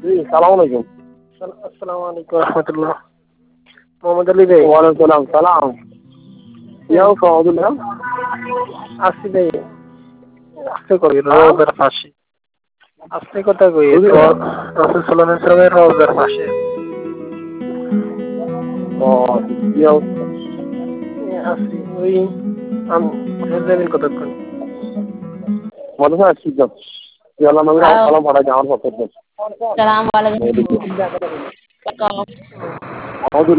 জি সালাম আলাইকুম। আসসালামু আলাইকুম রহমতুল্লাহ। মোহাম্মদ আলী ভাই। ওয়ালাইকুম সালাম। ইয়াও কওদুল্লাহ। আসি ভাই। আস্তে করি রোজার পাশে। আস্তে কথা কই রাসূল সাল্লাল্লাহু আলাইহি ওয়াসাল্লামের রওজার পাশে। ও ইয়াও আসি ওই যাবেন কতক্ষণ? মাদ্রাসা আসছি তো। ইয়াল্লাহ নবীর সালাম পাঠাই আমার পক্ষ থেকে। السلام عليكم। আমাদের